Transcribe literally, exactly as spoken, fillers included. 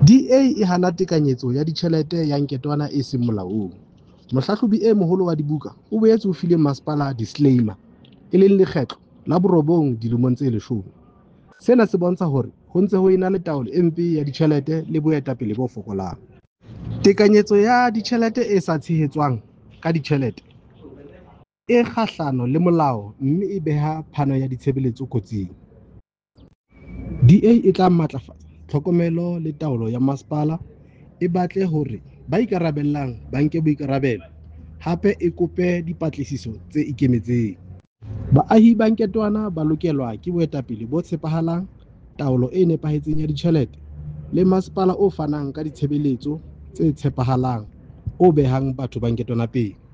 D A e hana tekanyetso ya ditjhelete ya nketwana e seng molaong. Mohlahlobi e moholo wa dibuka o boetse o file masepala disclaimer, e leng lekgetlo la borobong dilemong tse leshome. Sena se bontsha hore ho ntse ho ena le taolo e mpe ya ditjhelete le boetapele bo fokolang. Tekanyetso ya ditjhelete e sa tshehetswang ka ditjhelete e kgahlano le molao mme e beha phano ya ditshebeletso kotsing. D A e tla matlafatsa tlhokomelo le taolo ya masepala, e batle hore ba ikarabellang ba nke boikarabelo, hape e kope dipatlisiso tse ikemetseng. Baahi ba nketwana ba lokelwa ke boetapele bo tshepahalang, taolo e nepahetseng ya ditjhelete le masepala o fanang ka ditshebeletso tse tshepahalang, o behang batho ba nketwana pele.